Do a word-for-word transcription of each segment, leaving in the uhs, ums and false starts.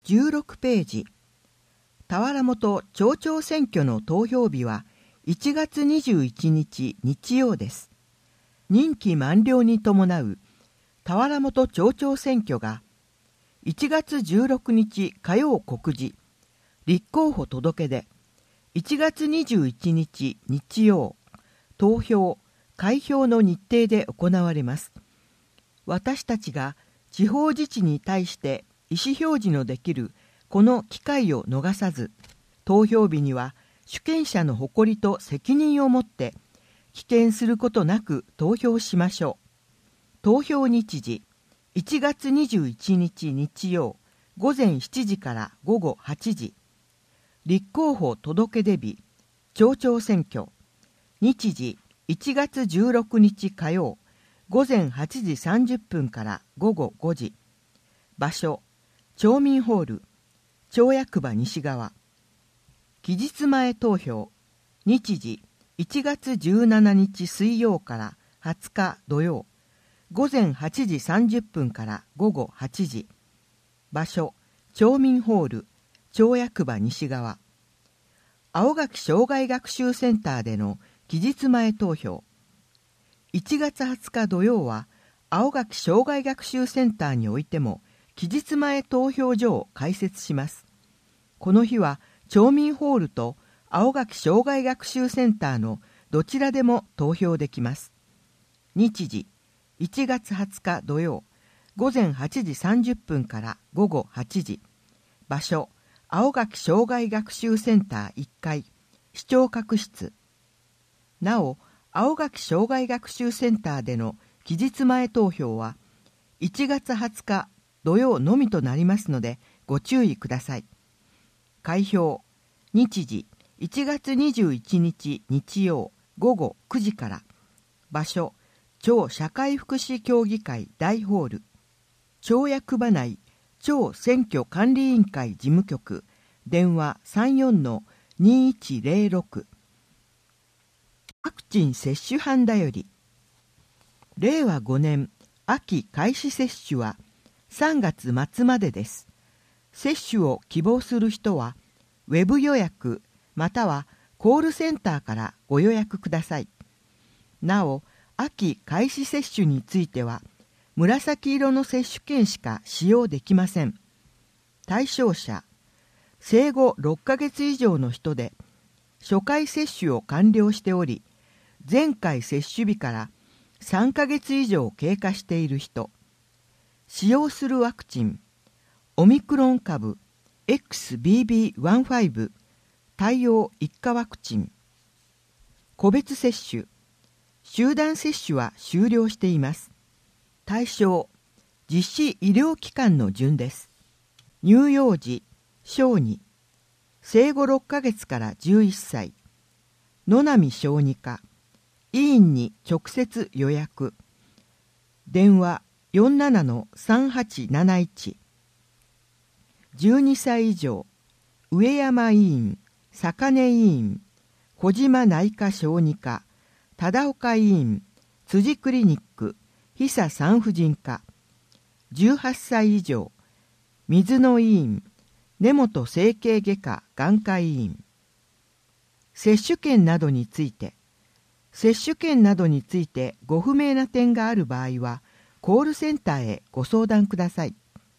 じゅうろくページ。田原本町長選挙の投票日はいちがつにじゅういちにち日曜です。任期満了に伴う田原本町長選挙がいちがつじゅうろくにち火曜告示、立候補届出、いちがつにじゅういちにち日曜、投票、開票の日程で行われます。私たちが地方自治に対して意思表示のできるこの機会を逃さず、投票日には主権者の誇りと責任を持って棄権することなく投票しましょう。投票日時、いちがつにじゅういちにち日曜、ごぜんしちじからごごはちじ。立候補届出日、町長選挙。日時、いちがつじゅうろくにち火曜、ごぜんはちじさんじゅっぷんからごごごじ。場所、町民ホール、町役場西側。期日前投票。日時、いちがつじゅうしちにち水曜からはつか土曜、ごぜんはちじさんじゅっぷんからごごはちじ。場所、町民ホール、町役場西側。青垣障害学習センターでの期日前投票。いちがつはつか土曜は、青垣障害学習センターにおいても、期日前投票所を開設します。この日は、町民ホールと青垣障害学習センターのどちらでも投票できます。日時、いちがつはつか土曜、ごぜんはちじさんじゅっぷんからごごはちじ。場所、青垣障害学習センターいっかい、市長閣室。なお、青垣障害学習センターでの期日前投票はいちがつはつか土曜のみとなりますのでご注意ください。開票、日時、いちがつにじゅういちにち日曜ごごくじから。場所、町社会福祉協議会大ホール。町役場内、町選挙管理委員会事務局、電話 さんよんのにいちぜろろく。ワクチン接種班だより。れいわごねん秋開始接種はさんがつまつまでです。接種を希望する人は、ウェブ予約またはコールセンターからご予約ください。なお、秋開始接種については、紫色の接種券しか使用できません。対象者、生後ろっかげつ以上の人で、初回接種を完了しており、前回接種日からさんかげつ以上経過している人。使用するワクチン、オミクロン株 エックスビービーじゅうご 対応一価ワクチン。個別接種、集団接種は終了しています。対象、実施医療機関の順です。乳幼児、小児、生後ろっかげつからじゅういっさい、野並小児科、医院に直接予約。電話 よんななのさんはちなないち。じゅうにさい以上、上山医院、坂根医院、小島内科小児科、忠岡医院、辻クリニック、久産婦人科。じゅうはっさい以上、水野医院、根本整形外科眼科医院。接種券などについて、接種券などについてご不明な点がある場合は、コールセンターへご相談ください。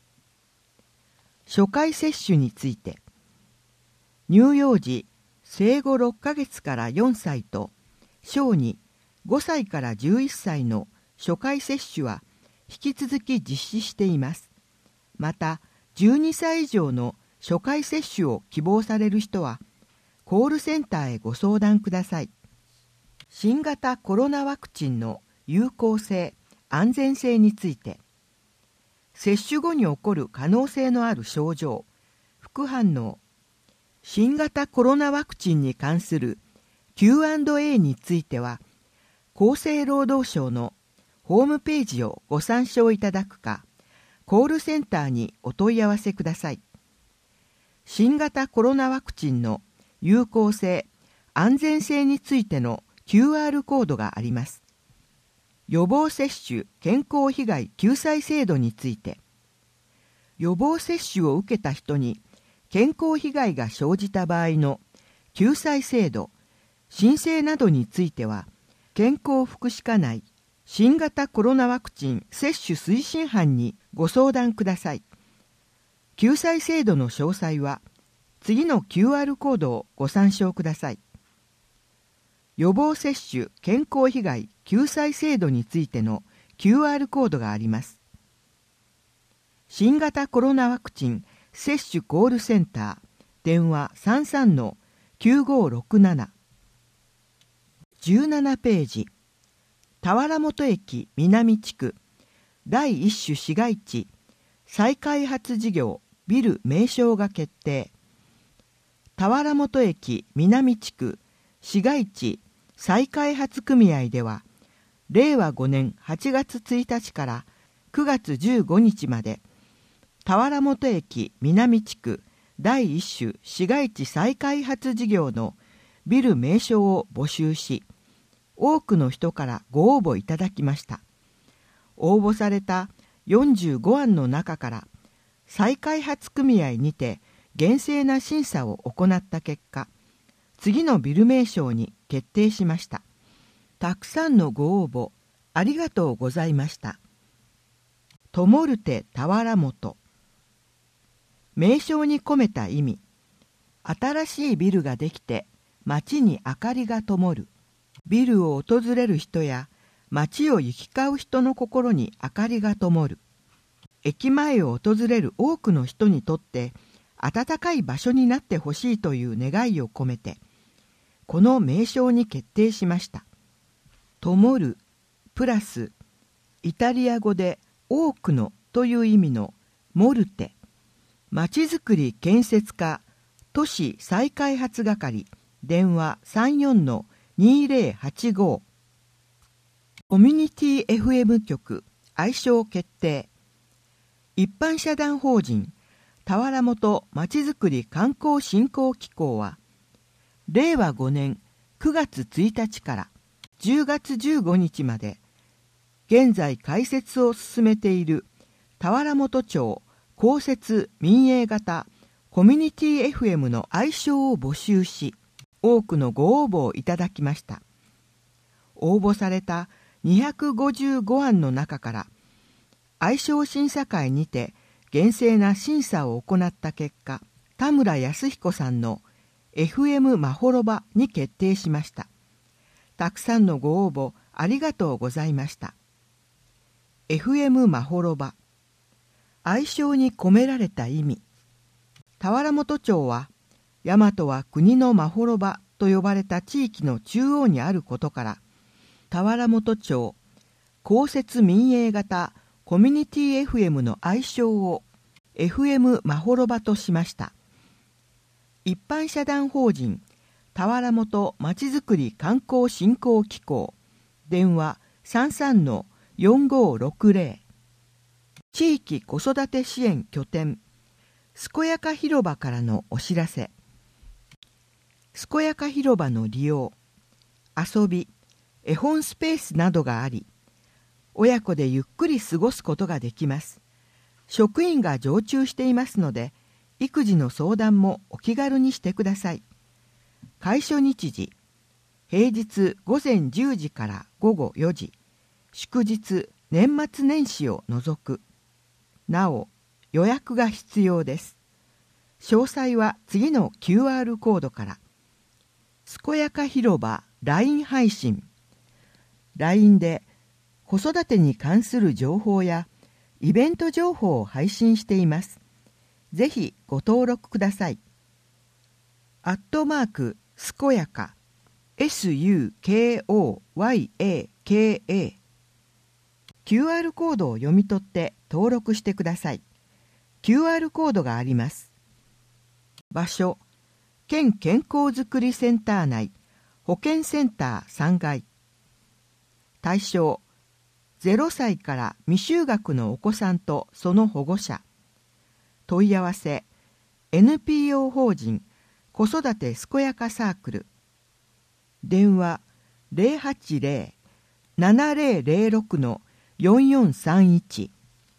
初回接種について、乳幼児、生後ろっかげつからよんさいと、小児、ごさいからじゅういっさいの初回接種は引き続き実施しています。また、じゅうにさい以上の初回接種を希望される人は、コールセンターへご相談ください。新型コロナワクチンの有効性、安全性について、接種後に起こる可能性のある症状、副反応、新型コロナワクチンに関する キューアンドエー については、厚生労働省のホームページをご参照いただくか、コールセンターにお問い合わせください。新型コロナワクチンの有効性、安全性についての キューアール コードがあります。予防接種健康被害救済制度について、 予防接種を受けた人に健康被害が生じた場合の救済制度、申請などについては、健康福祉課内新型コロナワクチン接種推進班にご相談ください。救済制度の詳細は、次の キューアール コードをご参照ください。予防接種健康被害救済制度についての キューアール コードがあります。新型コロナワクチン接種コールセンター、電話 さんさんのきゅうごろくなな。じゅうななページ、田原本駅南地区第一種市街地再開発事業ビル名称が決定。田原本駅南地区市街地再開発組合では、れいわごねんはちがつついたちからくがつじゅうごにちまで、田原本駅南地区第一種市街地再開発事業のビル名称を募集し、多くの人からご応募いただきました。応募されたよんじゅうごあんの中から、再開発組合にて厳正な審査を行った結果、次のビル名称に決定しました。たくさんのご応募ありがとうございました。ともるて田原本。名称に込めた意味。新しいビルができて街に明かりが灯る。ビルを訪れる人や街を行き交う人の心に明かりが灯る。駅前を訪れる多くの人にとって暖かい場所になってほしいという願いを込めて、この名称に決定しました。灯るプラスイタリア語で多くのという意味のモルテ、まちづくり建設課都市再開発係、電話 さんよんのにぜろはちご。コミュニティ エフエム 局愛称決定。一般社団法人田原本まちづくり観光振興機構は、れいわごねんくがつついたちからじゅうがつじゅうごにちまで、現在開設を進めている田原本町公設民営型コミュニティ エフエム の愛称を募集し、多くのご応募をいただきました。応募されたにひゃくごじゅうごあんの中から、愛称審査会にて厳正な審査を行った結果、田村康彦さんの エフエム まほろばに決定しました。たくさんのご応募ありがとうございました。エフエム まほろば。愛称に込められた意味。田原本町は、大和は国のまほろばと呼ばれた地域の中央にあることから、田原本町公設民営型コミュニティ エフエム の愛称を エフエム まほろばとしました。一般社団法人田原本まちづくり観光振興機構、電話 さんさんのよんごろくぜろ。地域子育て支援拠点健やか広場からのお知らせ。健やか広場の利用、遊び、絵本スペースなどがあり、親子でゆっくり過ごすことができます。職員が常駐していますので、育児の相談もお気軽にしてください。開所日時、平日ごぜんじゅうじからごごよじ、祝日、年末年始を除く。なお、予約が必要です。詳細は次の キューアール コードから。健やか広場 ライン 配信。ライン で子育てに関する情報やイベント情報を配信しています。ぜひご登録ください。アットマーク健やか エスユーケーオーワイエーケーエー キューアール コードを読み取って登録してください。キューアール コードがあります。場所、県健康づくりセンター内保健センターさんがい。対象、ゼロさいから未就学のお子さんとその保護者。問い合わせ、エヌピーオー 法人子育て健やかサークル。電話ゼロはちゼロ ななゼロゼロろくのよんよんさんいち。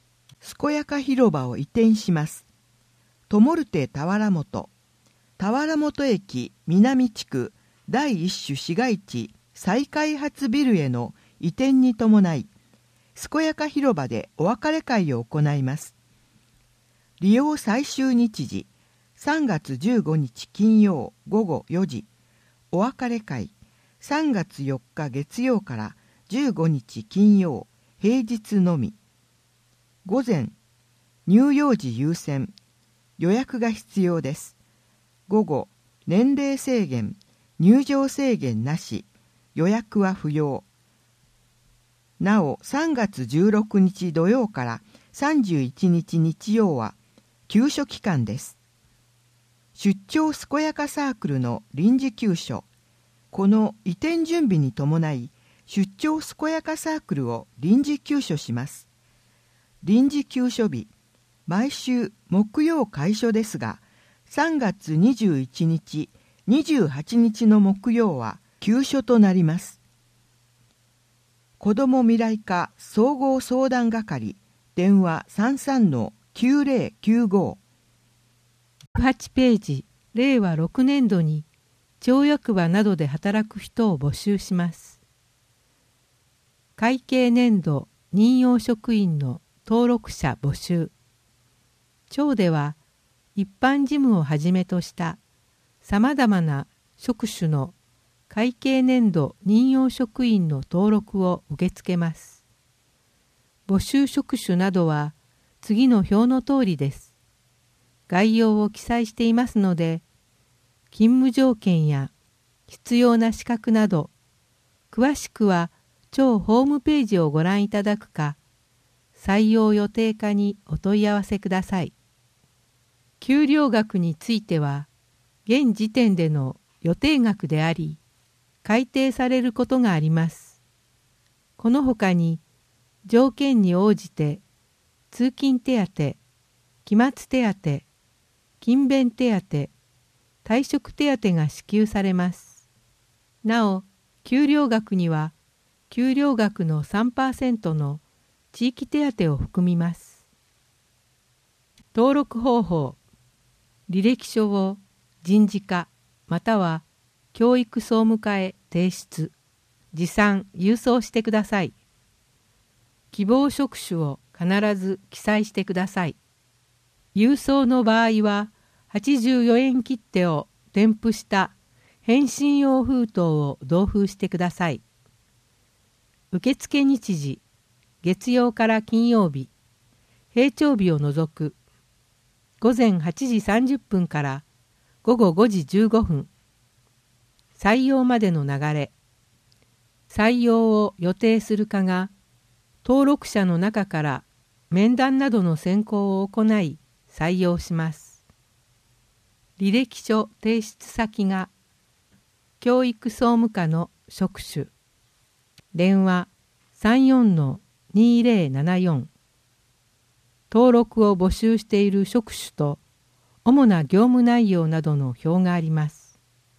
健やか広場を移転します。トモルテ田原本、田原本駅南地区第一種市街地再開発ビルへの移転に伴い、健やか広場でお別れ会を行います。利用最終日時、さんがつじゅうごにち金曜午後よじ、お別れ会、さんがつよっか月曜からじゅうごにち金曜、平日のみ。午前、乳幼児優先、予約が必要です。午後、年齢制限、入場制限なし、予約は不要。なお、さんがつじゅうろくにち土曜からさんじゅういちにち日曜は、休所期間です。出張健やかサークルの臨時休所。この移転準備に伴い、出張健やかサークルを臨時休所します。臨時休所日、毎週木曜開所ですが、さんがつにじゅういちにち、にじゅうはちにちの木曜は休所となります。子ども未来課総合相談係、電話 さんさんのきゅうぜろきゅうご。 はちページ、れいわろくねんどに町役場などで働く人を募集します。会計年度任用職員の登録者募集。町では一般事務をはじめとしたさまざまな職種の会計年度任用職員の登録を受け付けます。募集職種などは次の表の通りです。概要を記載していますので、勤務条件や必要な資格など、詳しくは町ホームページをご覧いただくか、採用予定課にお問い合わせください。給料額については、現時点での予定額であり、改定されることがあります。このほかに、条件に応じて、通勤手当、期末手当、勤勉手当、退職手当が支給されます。なお、給料額には、給料額の さんパーセント の地域手当を含みます。登録方法。履歴書を人事課または教育総務課へ提出、持参・郵送してください。希望職種を必ず記載してください。郵送の場合は、はちじゅうよえん切手を添付した返信用封筒を同封してください。受付日時、月曜から金曜日、平常日を除く、ごぜんはちじさんじゅっぷんからごごごじじゅうごふん。採用までの流れ。採用を予定する課が、登録者の中から面談などの選考を行い、採用します。履歴書提出先が、教育総務課の職種。電話 さんよんのにぜろななよん。登録を募集している職種と、主な業務内容などの表があります。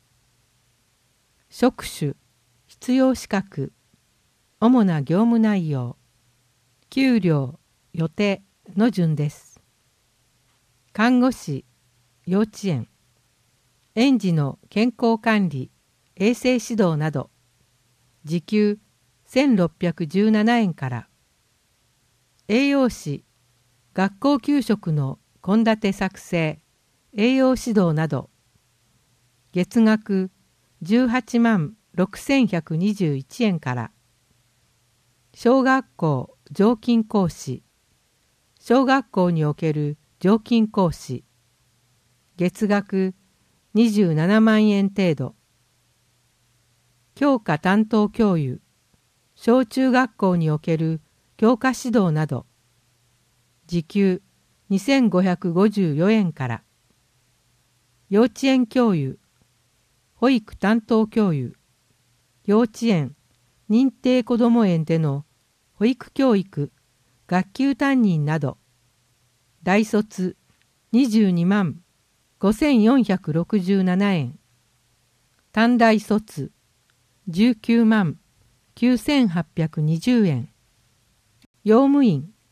職種、必要資格、主な業務内容、給料、予定の順です。看護師、幼稚園、園児の健康管理、衛生指導など、時給せんろっぴゃくじゅうななえんから。栄養士、学校給食の献立作成、栄養指導など、月額じゅうはちまんろくせんひゃくにじゅういちえんから。小学校常勤講師、小学校における常勤講師、月額にじゅうななまんえん程度。教科担当教諭、小中学校における教科指導など、時給にせんごひゃくごじゅうよえんから。幼稚園教諭、保育担当教諭、幼稚園、認定こども園での保育教育、学級担任など、大卒にじゅうにまんごせんよんひゃくろくじゅうななえん、短大卒じゅうきゅうまんきゅうせんはっぴゃくにじゅうえん、用務員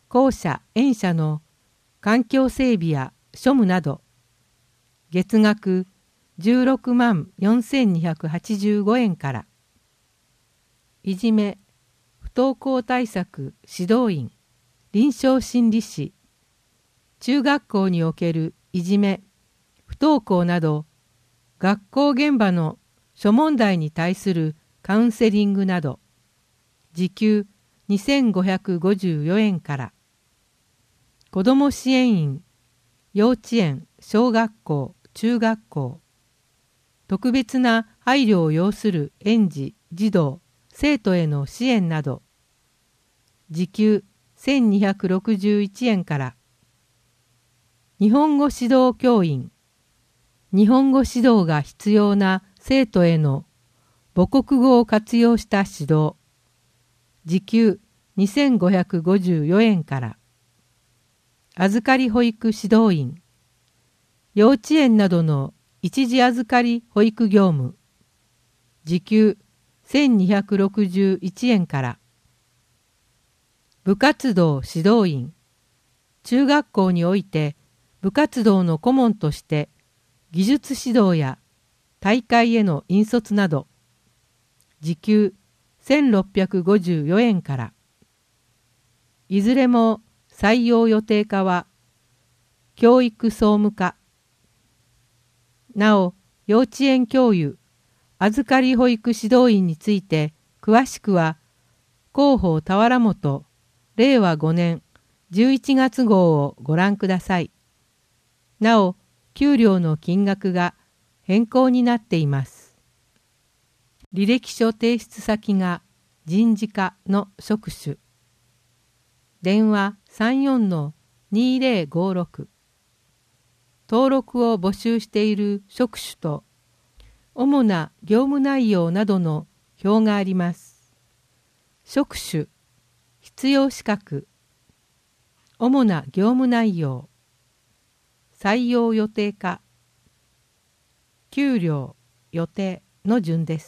公社・園社の環境整備や庶務など、月額じゅうろくまんよんせんにひゃくはちじゅうごえんから、いじめ・不登校対策指導員、臨床心理士、中学校におけるいじめ・不登校など、学校現場の諸問題に対するカウンセリングなど、時給にせんごひゃくごじゅうよえんから、子ども支援員、幼稚園、小学校、中学校、特別な配慮を要する園児、児童、生徒への支援など、時給せんにひゃくろくじゅういちえんから、日本語指導教員、日本語指導が必要な生徒への母国語を活用した指導、時給にせんごひゃくごじゅうよえんから、預かり保育指導員、幼稚園などの一時預かり保育業務、時給せんにひゃくろくじゅういちえんから、部活動指導員、中学校において部活動の顧問として技術指導や大会への引率など、時給せんろっぴゃくごじゅうよえんから、いずれも採用予定課は教育総務課。なお、幼稚園教諭、預かり保育指導員について詳しくは広報田原本れいわごねんじゅういちがつ号をご覧ください。なお、給料の金額が変更になっています。履歴書提出先が人事課の職種。電話 さんよんのにぜろごろく。登録を募集している職種と主な業務内容などの表があります。職種、必要資格、主な業務内容、採用予定課、給料、予定の順です。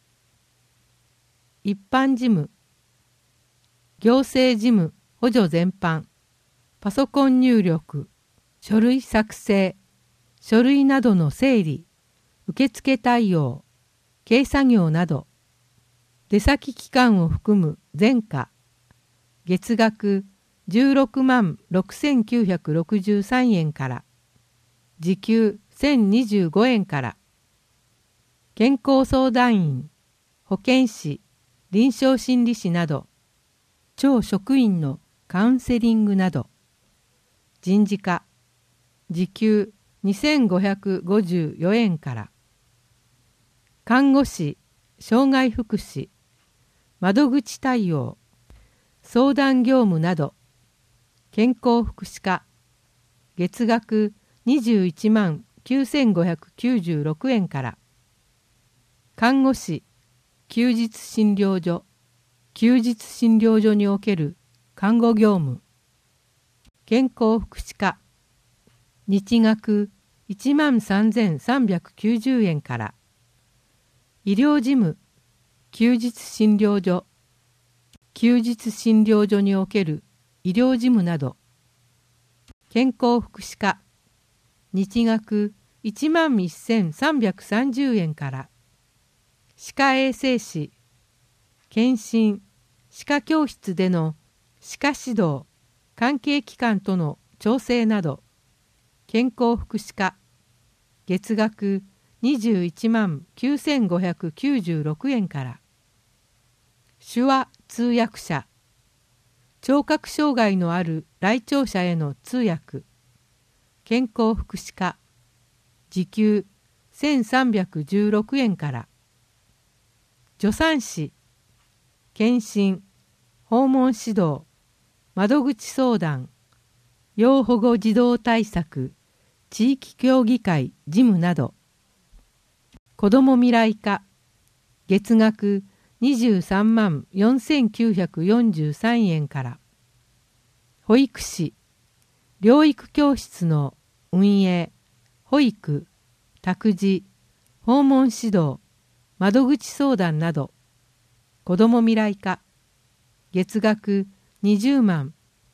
一般事務、行政事務補助全般、パソコン入力、書類作成、書類などの整理、受付対応、軽作業など、出先機関を含む全課、月額じゅうろくまんろくせんきゅうひゃくろくじゅうさんえんから、時給せんにじゅうごえんから、健康相談員、保健師、臨床心理士など、町職員のカウンセリングなど、人事課、時給にせんごひゃくごじゅうよえんから、看護師、障害福祉、窓口対応、相談業務など、健康福祉課、月額にじゅういちまんきゅうせんごひゃくきゅうじゅうろくえんから、看護師、休日診療所、休日診療所における看護業務、健康福祉課、日額いちまんさんぜんさんびゃくきゅうじゅうえんから、医療事務、休日診療所、休日診療所における医療事務など、健康福祉課、日額いちまんせんさんびゃくさんじゅうえんから、歯科衛生士、検診、歯科教室での歯科指導、関係機関との調整など、健康福祉課、月額にじゅういちまんきゅうせんごひゃくきゅうじゅうろくえんから、手話通訳者、聴覚障害のある来庁者への通訳、健康福祉課、時給せんさんびゃくじゅうろくえんから、助産師、検診、訪問指導、窓口相談、要保護児童対策、地域協議会事務など、子ども未来課、月額にじゅうさんまんよんせんきゅうひゃくよんじゅうさんえんから、保育士、療育教室の運営、保育、託児、訪問指導、窓口相談など、子ども未来課、月額にじゅうまん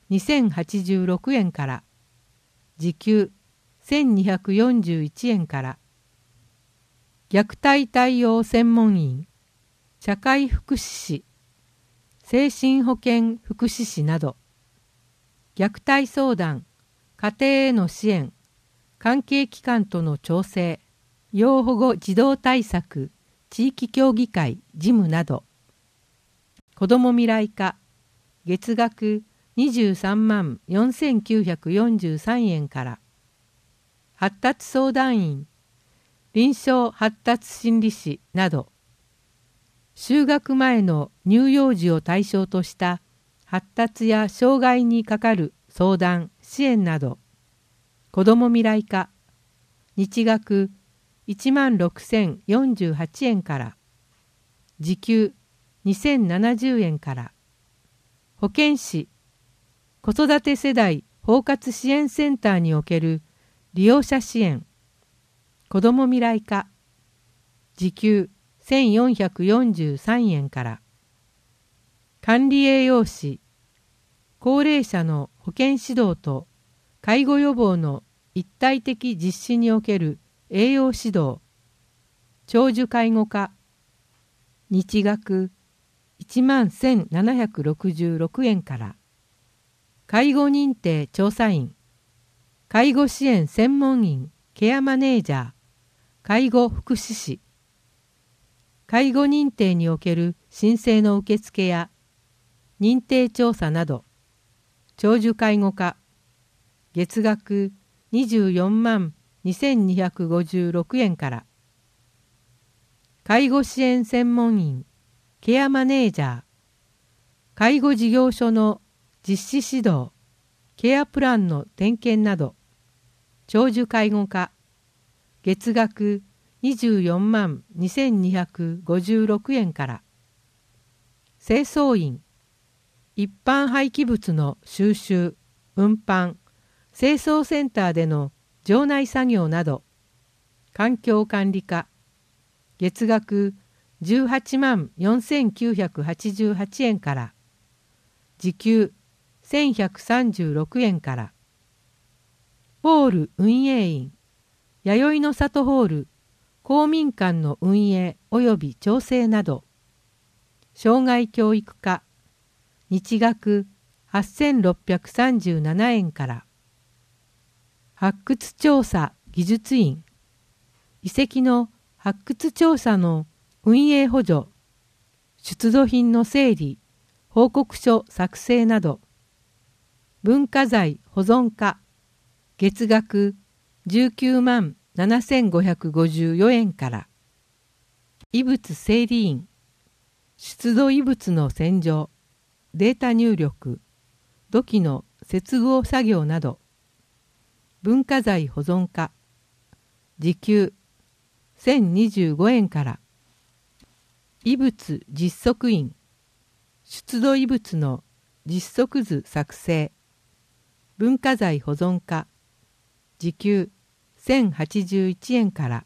にせんはちじゅうろくえんから、時給せんにひゃくよんじゅういちえんから、虐待対応専門員、社会福祉士、精神保健福祉士など、虐待相談、家庭への支援、関係機関との調整、要保護児童対策、地域協議会事務など、子ども未来課、月額にじゅうさんまんよんせんきゅうひゃくよんじゅうさんえんから、発達相談員、臨床発達心理士など、就学前の乳幼児を対象とした発達や障害にかかる相談・支援など、子ども未来課、日額いちまんろくせんよんじゅうはちえんから、時給にせんななじゅうえんから、保健師、子育て世代包括支援センターにおける利用者支援、子ども未来課、時給せんよんひゃくよんじゅうさんえんから、管理栄養士、高齢者の保健指導と介護予防の一体的実施における栄養指導、長寿介護課、日額いちまんせんななひゃくろくじゅうろくえんから、介護認定調査員、介護支援専門員ケアマネージャー、介護福祉士、介護認定における申請の受付や認定調査など、長寿介護課、月額にじゅうよんまんにせんにひゃくごじゅうろくえんから、介護支援専門員ケアマネージャー、介護事業所の実施指導、ケアプランの点検など、長寿介護課、月額にじゅうよんまんにせんにひゃくごじゅうろくえんから、清掃員、一般廃棄物の収集、運搬、清掃センターでの場内作業など、環境管理課、月額じゅうはちまんよんせんきゅうひゃくはちじゅうはちえんから、時給せんひゃくさんじゅうろくえんから、ホール運営員、弥生の里ホール、公民館の運営及び調整など、障害教育課、日額はっせんろっぴゃくさんじゅうななえんから、発掘調査技術員、遺跡の発掘調査の運営補助、出土品の整理、報告書作成など、文化財保存課、月額じゅうきゅうまんななせんごひゃくごじゅうよえんから、遺物整理員、出土遺物の洗浄、データ入力、土器の接合作業など、文化財保存課、時給せんにじゅうごえんから、遺物実測員、出土遺物の実測図作成、文化財保存課、時給せんはちじゅういちえんから、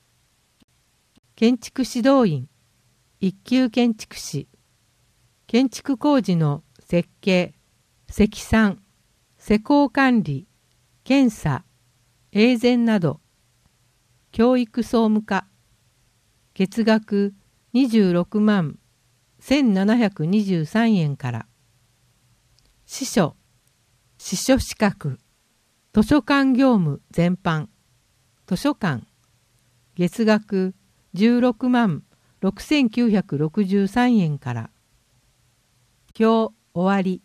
建築指導員、一級建築士、建築工事の設計、積算、施工管理、検査、永全など、教育総務課、月額にじゅうろくまんせんななひゃくにじゅうさんえんから、司書、司書資格、図書館業務全般、図書館、月額じゅうろくまんろくせんきゅうひゃくろくじゅうさんえんから、今日終わり。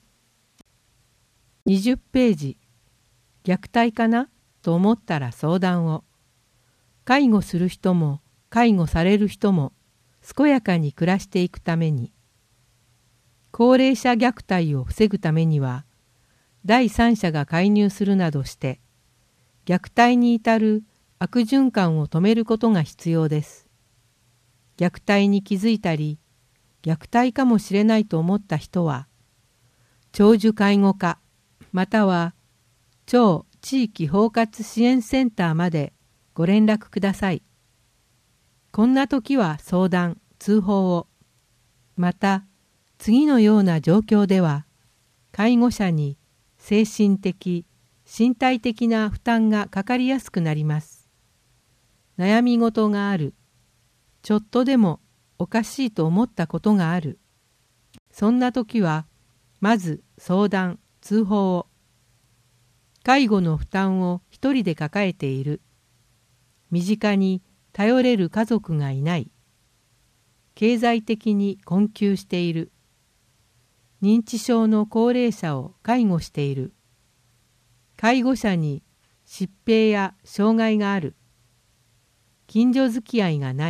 にじゅっページ、虐待かなと思ったら相談を。介護する人も介護される人も健やかに暮らしていくために、高齢者虐待を防ぐためには、第三者が介入するなどして、虐待に至る悪循環を止めることが必要です。虐待に気づいたり、虐待かもしれないと思った人は、長寿介護課または超地域包括支援センターまでご連絡ください。こんな時は相談・通報を。また、次のような状況では、 介護者に精神的、身体的な負担がかかりやすくなります。悩み事がある。ちょっとでもおかしいと思ったことがある。そんな時は、まず相談、通報を。介護の負担を一人で抱えている。身近に頼れる家族がいない。経済的に困窮している。認知症の高齢者を介護している。介護者に疾病や障害がある。近所付き合いがない。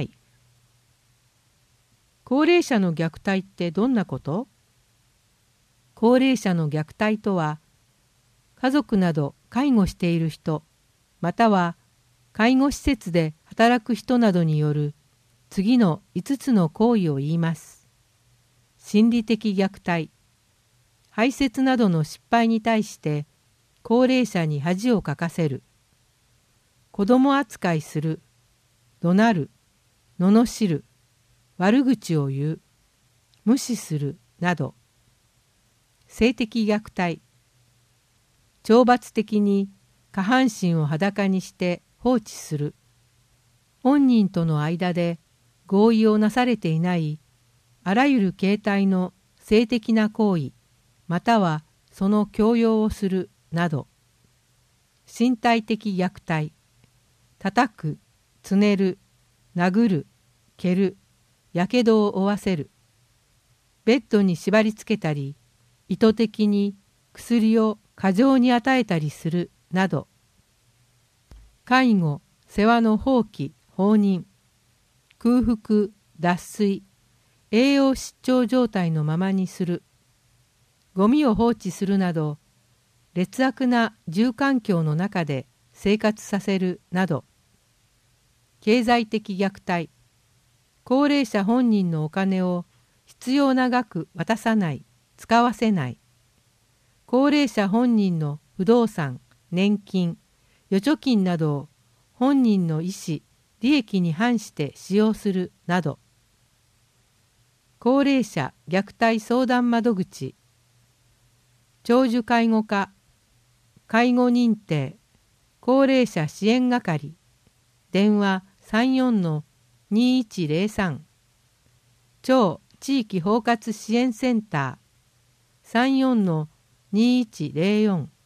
高齢者の虐待ってどんなこと？高齢者の虐待とは、家族など介護している人、または介護施設で働く人などによる次のいつつの行為を言います。心理的虐待。排泄などの失敗に対して高齢者に恥をかかせる。子供扱いする。怒鳴る。罵る。悪口を言う。無視する。など。性的虐待。懲罰的に下半身を裸にして放置する。本人との間で合意をなされていないあらゆる形態の性的な行為、またはその強要をするなど。身体的虐待。叩く、つねる、殴る、蹴る、やけどを負わせる。ベッドに縛り付けたり、意図的に薬を過剰に与えたりするなど。介護、世話の放棄、放任。空腹、脱水、栄養失調状態のままにする。ゴミを放置するなど、劣悪な住環境の中で生活させるなど。経済的虐待。高齢者本人のお金を必要な額渡さない、使わせない。高齢者本人の不動産、年金、預貯金などを本人の意思、利益に反して使用するなど。高齢者虐待相談窓口。長寿介護課、介護認定、高齢者支援係、電話 さんよんのにいちゼロさん、超地域包括支援センター さんよんのにいちゼロよん。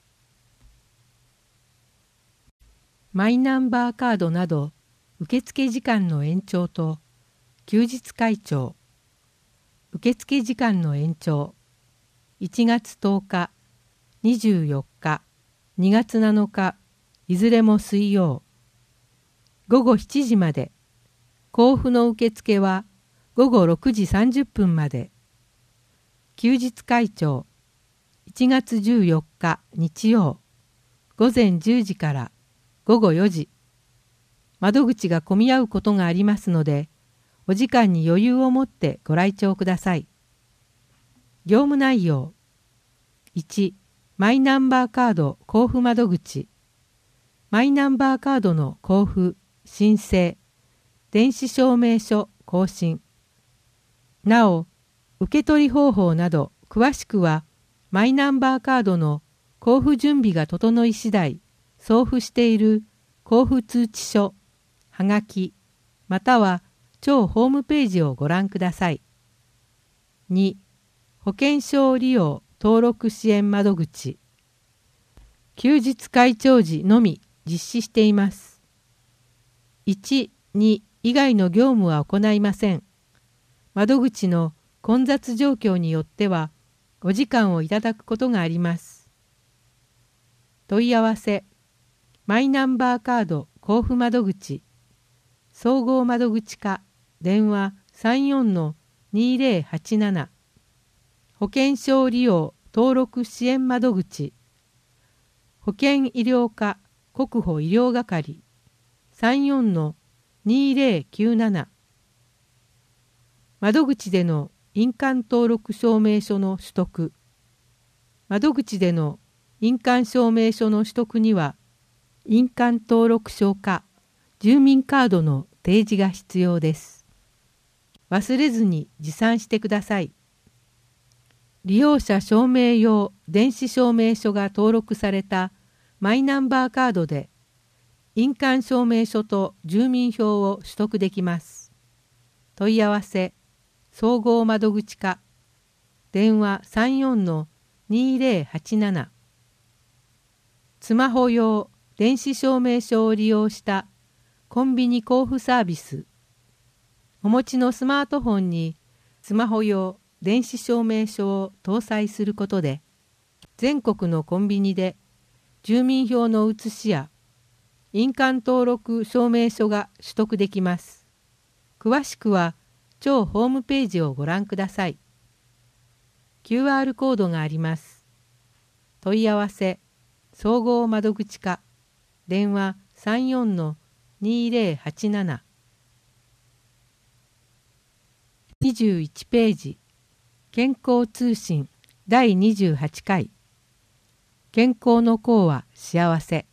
マイナンバーカードなど受付時間の延長と休日開帳。受付時間の延長。いちがつとおか、にじゅうよっか、にがつなのか、いずれも水曜。ごごしちじまで。交付の受付はごごろくじさんじゅっぷんまで。休日開帳。いちがつじゅうよっか日曜。ごぜんじゅうじからごごよじ。窓口が混み合うことがありますので、お時間に余裕を持ってご来庁ください。業務内容。いち. マイナンバーカード交付窓口。マイナンバーカードの交付、申請、電子証明書更新。なお、受け取り方法など詳しくは、マイナンバーカードの交付準備が整い次第、送付している交付通知書、はがき、または超ホームページをご覧ください。に. 保険証利用登録支援窓口。休日開帳時のみ実施しています。いち、に以外の業務は行いません。窓口の混雑状況によってはお時間をいただくことがあります。問い合わせ。マイナンバーカード交付窓口。総合窓口課、電話 さんよんのにゼロはちなな。保険証利用登録支援窓口。保険医療課国保医療係 さんよんのにゼロきゅうなな。窓口での印鑑登録証明書の取得。窓口での印鑑証明書の取得には、印鑑登録証か住民カードの提示が必要です。忘れずに持参してください。 利用者証明用電子証明書が登録されたマイナンバーカードで印鑑証明書と住民票を取得できます。問い合わせ総合窓口課電話 さんよんのにぜろはちなな。スマホ用電子証明書を利用したコンビニ交付サービス。お持ちのスマートフォンにスマホ用電子証明書を搭載することで、全国のコンビニで住民票の写しや印鑑登録証明書が取得できます。詳しくは超ホームページをご覧ください。キューアール コードがあります。問い合わせ総合窓口課電話 さんよんのにぜろはちなな。にじゅういちページ健康通信だいにじゅうはちかい健康の功は幸せ。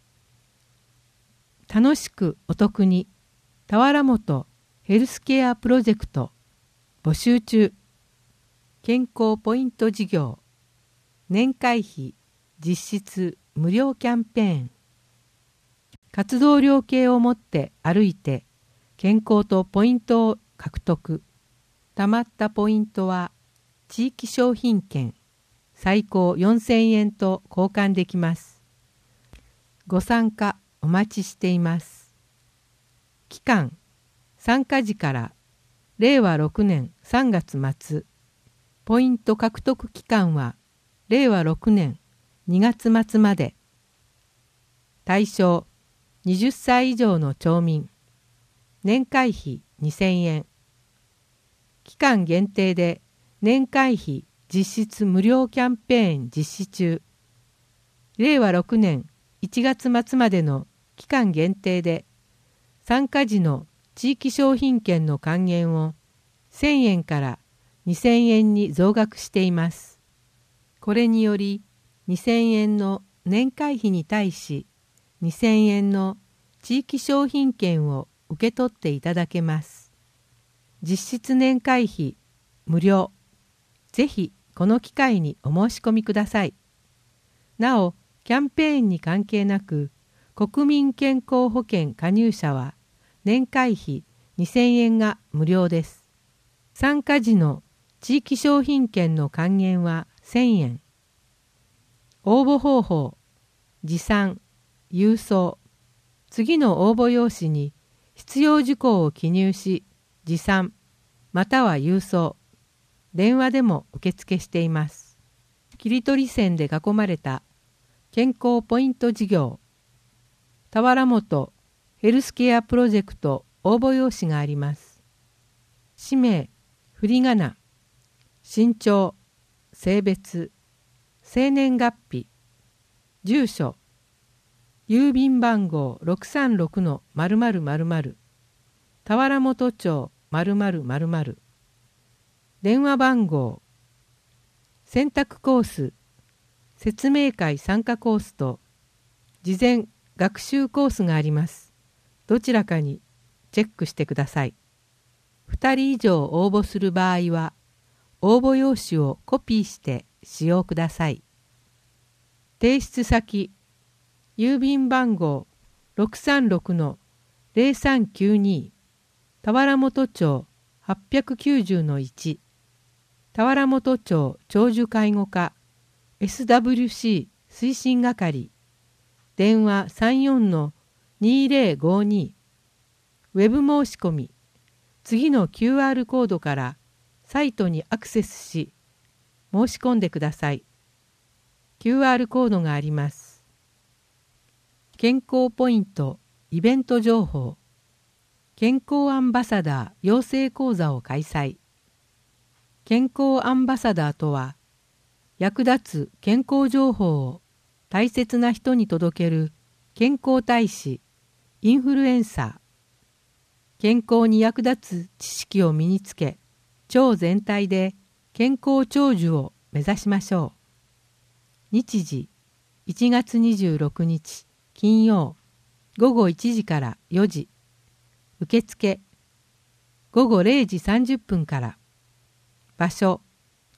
楽しくお得に田原本ヘルスケアプロジェクト募集中。健康ポイント事業年会費実質無料キャンペーン。活動量計を持って歩いて健康とポイントを獲得。たまったポイントは地域商品券最高よんせんえんと交換できます。ご参加お待ちしています。期間参加時かられいわろくねんさんがつ末。ポイント獲得期間はれいわろくねんにがつ末まで。対象はたち以上の町民。年会費にせんえん。期間限定で年会費実質無料キャンペーン実施中。れいわろくねんいちがつ末までの期間限定で参加時の地域商品券の還元をせんえんからにせんえんに増額しています。これによりにせんえんの年会費に対しにせんえんの地域商品券を受け取っていただけます。実質年会費無料。ぜひこの機会にお申し込みください。なお、キャンペーンに関係なく、国民健康保険加入者は年会費にせんえんが無料です。参加時の地域商品券の還元はせんえん。応募方法、持参、郵送。次の応募用紙に必要事項を記入し、持参、または郵送。電話でも受付しています。切り取り線で囲まれた健康ポイント事業。田原本ヘルスケアプロジェクト応募用紙があります。氏名、振り仮名、身長、性別、生年月日、住所、郵便番号 ろくさんろくのまるまるまるまる、田原本町まるまるまるまる、電話番号、選択コース、説明会参加コースと事前学習コースがあります。どちらかにチェックしてください。ふたり以上応募する場合は、応募用紙をコピーして使用ください。提出先、郵便番号 ろくさんろくのぜろさんきゅうに 田原本町 はっぴゃくきゅうじゅうのいち 田原本町長寿介護課 エスダブリューシー 推進係電話 さんよんのにぜろごに ウェブ申し込み次の キューアール コードからサイトにアクセスし申し込んでください。キューアール コードがあります。健康ポイントイベント情報健康アンバサダー養成講座を開催。健康アンバサダーとは役立つ健康情報を大切な人に届ける健康大使、インフルエンサー。健康に役立つ知識を身につけ、町全体で健康長寿を目指しましょう。日時いちがつにじゅうろくにち金曜ごごいちじからよじ。受付ごごれいじさんじゅっぷんから。場所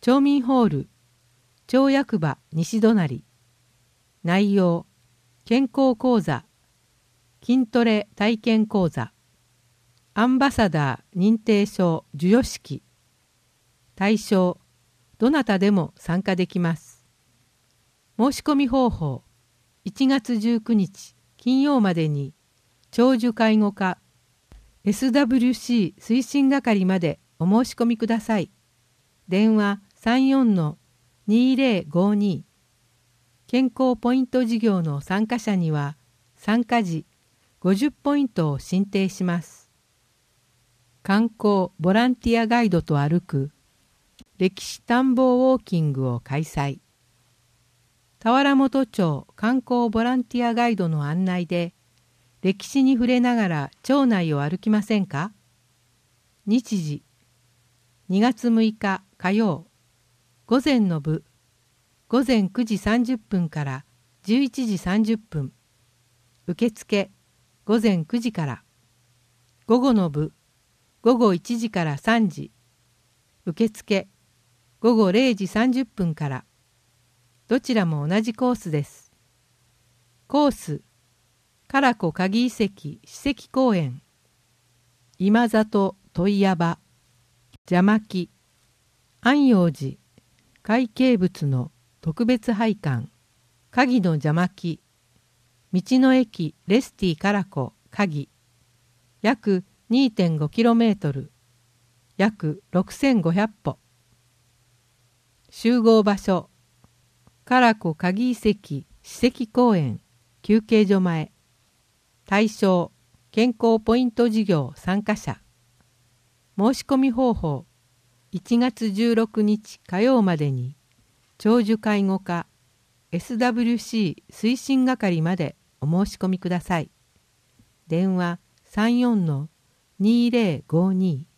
町民ホール町役場西隣。内容健康講座、筋トレ体験講座、アンバサダー認定証授与式。対象どなたでも参加できます。申し込み方法いちがつじゅうくにち金曜までに長寿介護課 エスダブリューシー 推進係までお申し込みください。電話 さんよんのにぜろごに。健康ポイント事業の参加者には参加時ごじゅうポイントを申請します。観光ボランティアガイドと歩く歴史探訪ウォーキングを開催。田原本町観光ボランティアガイドの案内で歴史に触れながら町内を歩きませんか？日時にがつむいか火曜、午前の部午前くじさんじゅっぷんからじゅういちじさんじゅっぷん。受付午前くじから。午後の部午後いちじからさんじ。受付午後れいじさんじゅっぷんから。どちらも同じコースです。コース唐子鍵遺跡史跡公園、今里問屋場、邪魔木、安養寺会計物の特別拝観、鍵の邪魔木、道の駅レスティ唐子鍵、約 にてんごキロメートル、約ろくせんごひゃくぽ。集合場所唐子鍵遺跡史跡公園休憩所前。対象健康ポイント事業参加者。申し込み方法いちがつじゅうろくにち火曜までに長寿介護課 エスダブリューシー 推進係までお申し込みください。電話 さんよんのにぜろごに。